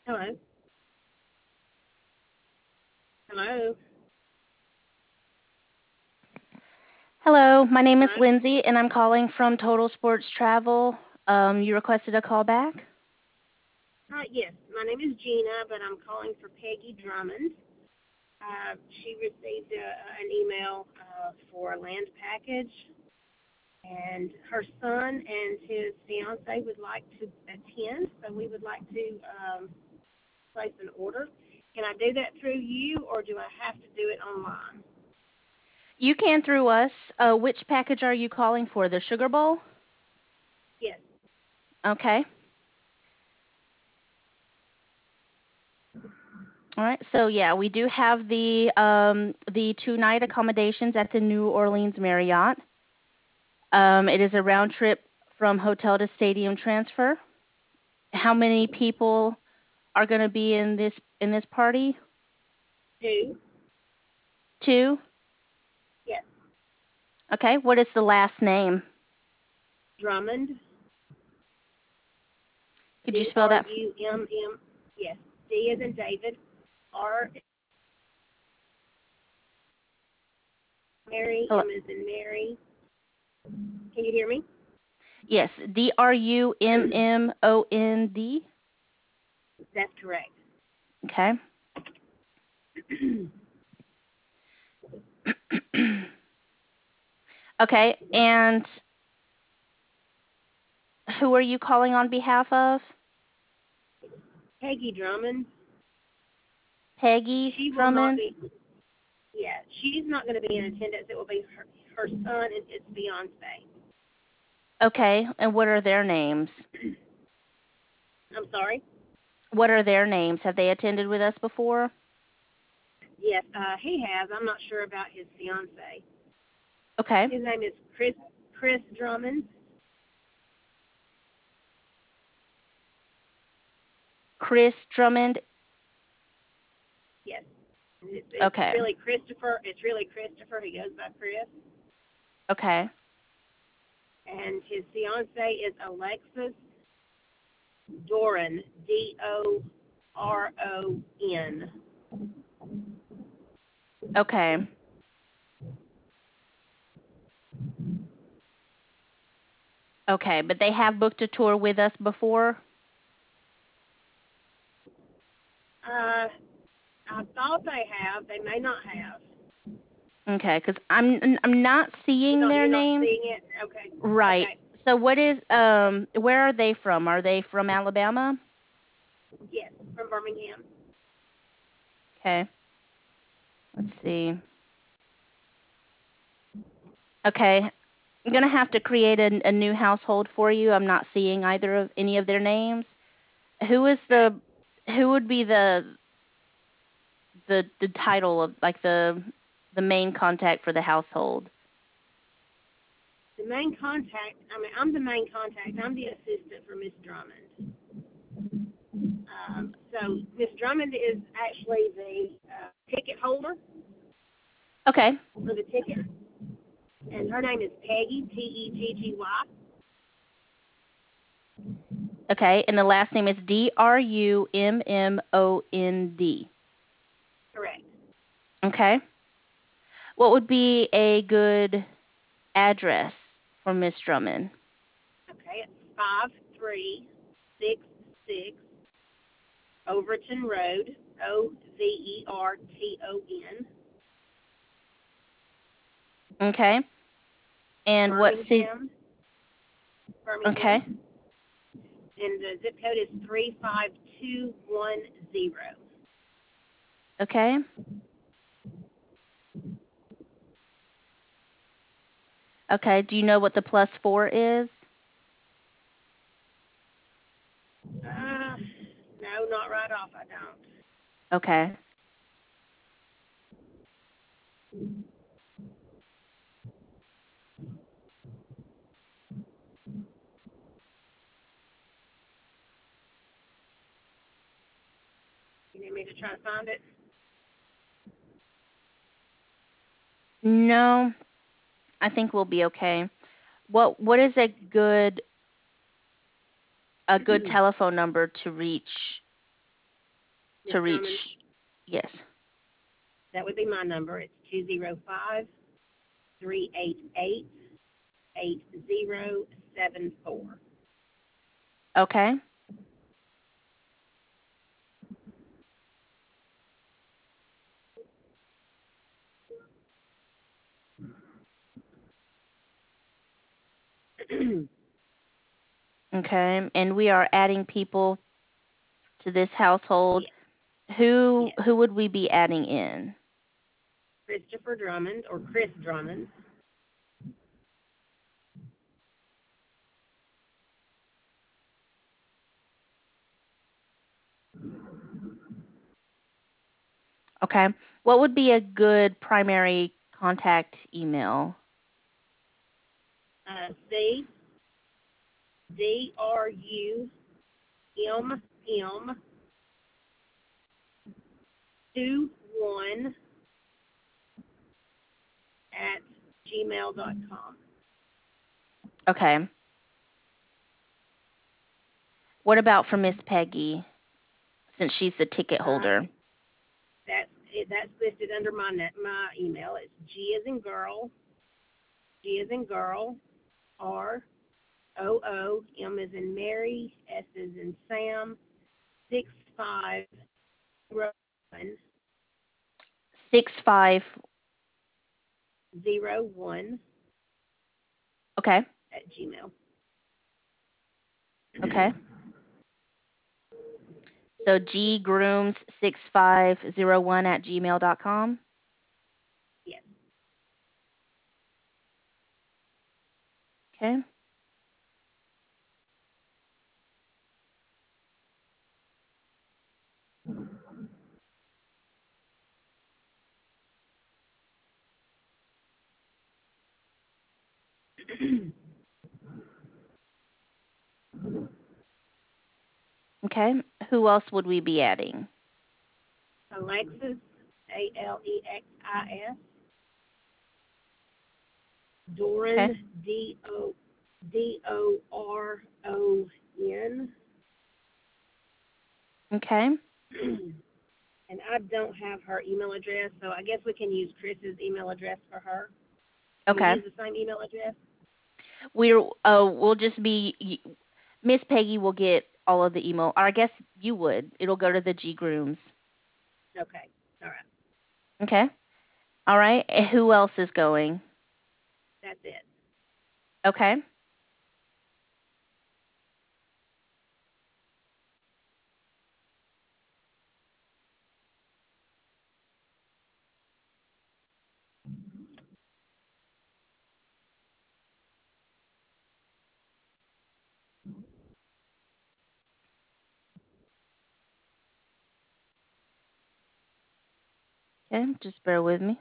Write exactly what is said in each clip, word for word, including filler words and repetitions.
Hello. Hello. Hello, my name is Hello. Lindsay, and I'm calling from Total Sports Travel. Um, you requested a call back? Hi. Yes, my name is Gina, but I'm calling for Peggy Drummond. Uh, she received a, an email uh, for a land package, and her son and his fiance would like to attend, so we would like to um, place an order. Can I do that through you, or do I have to do it online? You can through us. Uh, which package are you calling for? The Sugar Bowl? Yes. Okay. All right. So yeah, we do have the um, the two night accommodations at the New Orleans Marriott. Um, it is a round trip from hotel to stadium transfer. How many people are going to be in this in this party? Two. Two. Yes. Okay. What is the last name? Drummond. Could you D spell R that? U M M. Yes. D as in David. R Mary. Hello. M as in Mary. Can you hear me? Yes, D R U M M O N D. That's correct. Okay. Okay, and who are you calling on behalf of? Peggy Drummond. Peggy She will not Drummond? be. Yeah, she's not going to be in attendance. It will be her, her son and his fiance. Okay, and what are their names? I'm sorry. What are their names? Have they attended with us before? Yes, uh, he has. I'm not sure about his fiance. Okay. His name is Chris Chris Drummond. Chris Drummond? Yes, it's, it's Okay. really Christopher. It's really Christopher. He goes by Chris, Okay. and his fiance is Alexis Doran. D O R O N. Okay. Okay, but they have booked a tour with us before? Uh, I thought they have. They may not have. Okay, because I'm I'm not You seeing don't. their You're not names. seeing it. Okay. Right. Okay. So what is um where are they from? Are they from Alabama? Yes, from Birmingham. Okay. Let's see. Okay. I'm gonna have to create a, a new household for you. I'm not seeing either of any of their names. Who is Okay. the who would be the the the title of like the the main contact for the household? The main contact. I mean, I'm the main contact. I'm the assistant for Miss Drummond. Um, so Miss Drummond is actually the uh, ticket holder Okay. for the ticket, and her name is Peggy. P E G G Y. Okay. And the last name is D R U M M O N D. Correct. Okay. What would be a good address for Miss Drummond? Okay. It's five three six six Overton Road. O V E R T O N. Okay. And what city? Birmingham. Birmingham. Okay. And the zip code is three five two one zero. Okay. Okay. Do you know what the plus four is? Uh, no, not right off. I don't. Okay. You need me to try to find it? No, I think we'll be okay. What what is a good a good telephone number to reach? Miss to reach. Drummond, Yes. that would be my number. It's two zero five, three eight eight, eight zero seven four. Okay. Okay. And we are adding people to this household. Yes, Who yes. who would we be adding in? Christopher Drummond, or Chris Drummond. Okay. What would be a good primary contact email? Uh, C D R U M M two one at gmail dot com. Okay. What about for Miss Peggy, since she's the ticket Uh, holder? that's it, that's listed under my net, my email. It's G as in girl, G as in girl, R O O, M as in Mary, S as in Sam, six five zero one Six five. zero one Okay. at Gmail. Okay. So ggrooms six five zero one at gmail dot com. Yes. Okay. Okay. Who else would we be adding? Alexis, A L E X I S. Doran, Okay. D O D O R O N. Okay. And I don't have her email address, so I guess we can use Chris's email address for her. Can we Okay. use the same email address? We're uh we'll just be Miss Peggy will get all of the email. Or I guess you would. It'll go to the G grooms. Okay. All right. Okay. All right. And who else is going? That's it. Okay. Okay. Just bear with me.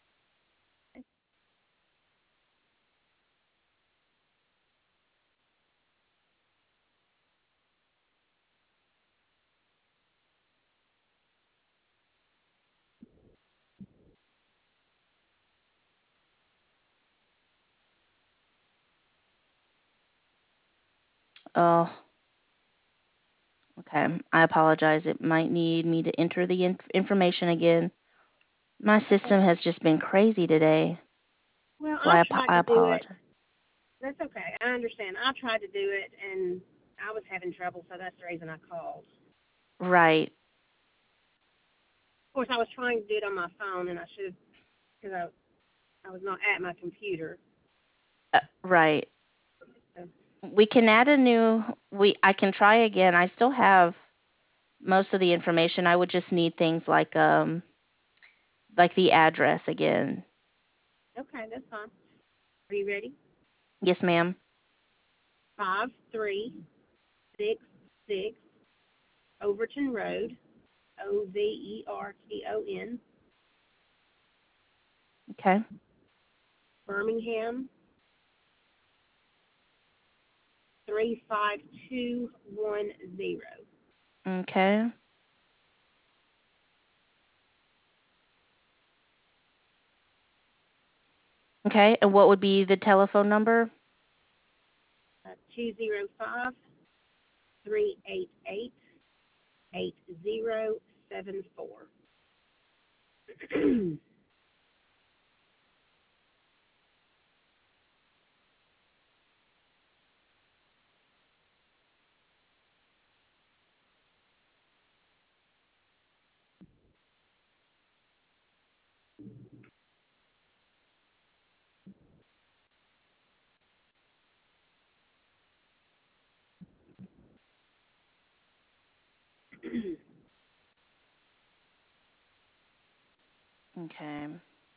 Oh, okay. I apologize. It might need me to enter the inf- information again. My system Okay. has just been crazy today, Well, so I I, ap- tried I to do it. apologize. That's okay. I understand. I tried to do it, and I was having trouble, so that's the reason I called. Right. Of course, I was trying to do it on my phone, and I should have, because I, I was not at my computer. Uh, right. So, We can add a new. We I can try again. I still have most of the information. I would just need things like um like the address again. okay, that's fine. Are you ready? Yes, ma'am. Five three six six Overton Road, O V E R T O N, Okay. Birmingham, three five two one zero. Okay. Okay. And what would be the telephone number? Uh, two zero five, three eight eight, eight zero seven four. Okay.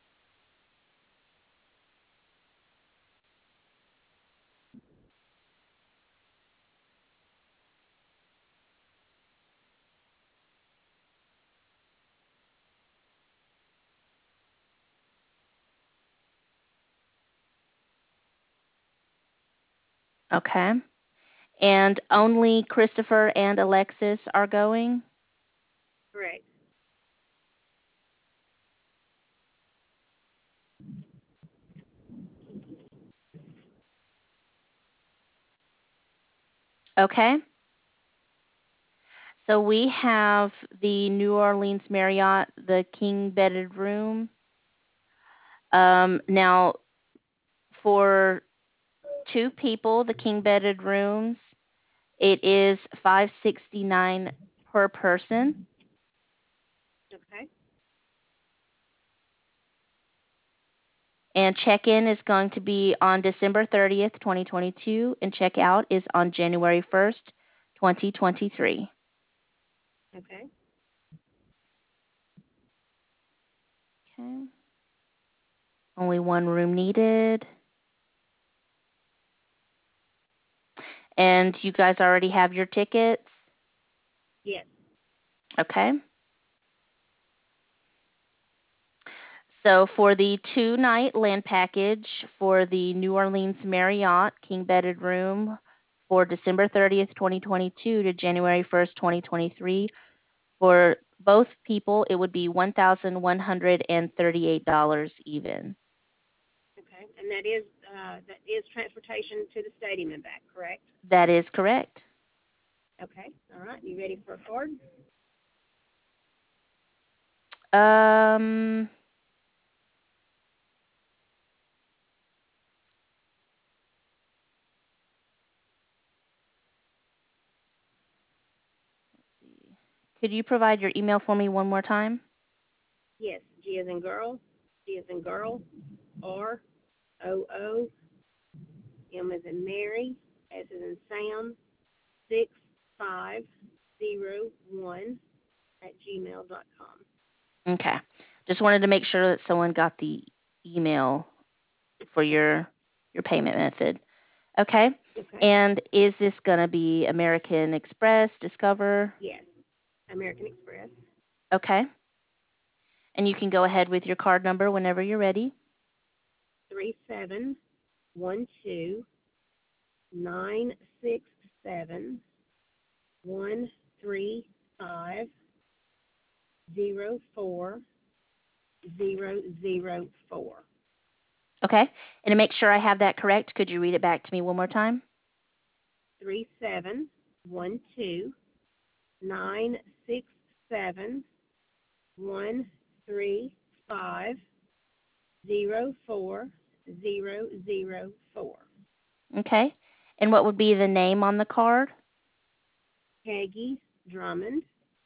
Okay. And only Christopher and Alexis are going? Correct. Okay. So we have the New Orleans Marriott, the king bedded room. Um, now, for two people, the king bedded rooms, it is five sixty-nine per person. Okay. And check-in is going to be on December thirtieth, twenty twenty-two, and check-out is on January first, twenty twenty-three. Okay. Okay. Only one room needed. And you guys already have your tickets? Yes. Okay. So for the two-night land package for the New Orleans Marriott king bedded room for December thirtieth, twenty twenty-two to January first, twenty twenty-three, for both people, it would be one thousand one hundred thirty-eight dollars even. Okay. And that is uh, that is transportation to the stadium and back, correct? That is correct. Okay. All right. You ready for a card? Um, could you provide your email for me one more time? Yes. G as in girl. G as in girl. R. O O. M as in Mary. S as in Sam. Six five zero one at gmail dot com. Okay. Just wanted to make sure that someone got the email for your your payment method. Okay. Okay. And is this going to be American Express, Discover? Yes. American Express. Okay. And you can go ahead with your card number whenever you're ready. Three seven one two nine six seven one three five zero four zero zero four. Okay. And to make sure I have that correct, could you read it back to me one more time? Three seven one two nine six seven one three five zero four zero zero four. Okay. And what would be the name on the card? Peggy Drummond.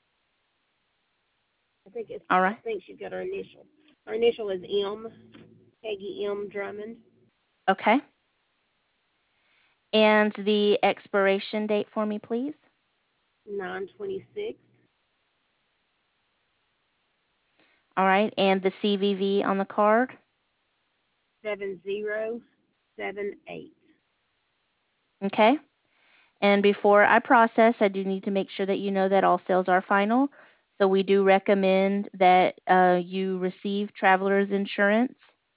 I think it's All I right. think she's got her initial. Her initial is M. Peggy M. Drummond. Okay. And the expiration date for me, please. Nine twenty six. All right. And the C V V on the card? Seven zero seven eight. Okay. And before I process, I do need to make sure that you know that all sales are final. So we do recommend that uh, you receive traveler's insurance.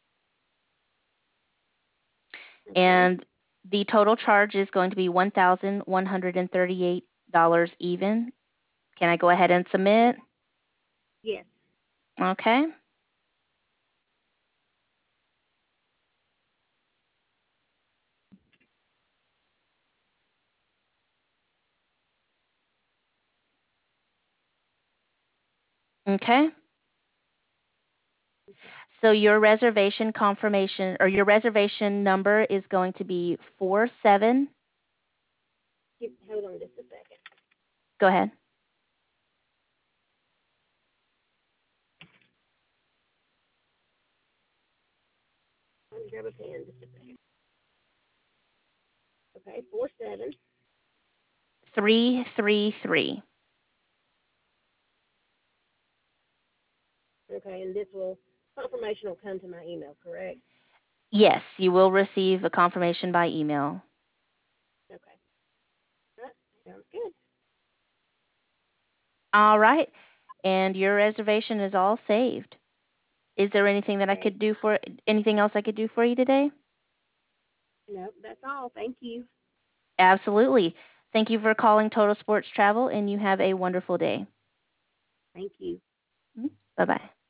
Okay. And the total charge is going to be one thousand one hundred thirty-eight dollars even. Can I go ahead and submit? Yes. Okay. Okay. So your reservation confirmation or your reservation number is going to be four seven. Give, hold on just a second. Go ahead. Let me grab a pen just a second. Okay, four seven. Three three three. Okay, and this will confirmation will come to my email, correct? Yes, you will receive a confirmation by email. Okay. That sounds good. All right. And your reservation is all saved. Is there anything that I Okay. could do for anything else I could do for you today? No, that's all. Thank you. Absolutely. Thank you for calling Total Sports Travel and you have a wonderful day. Thank you. Bye-bye.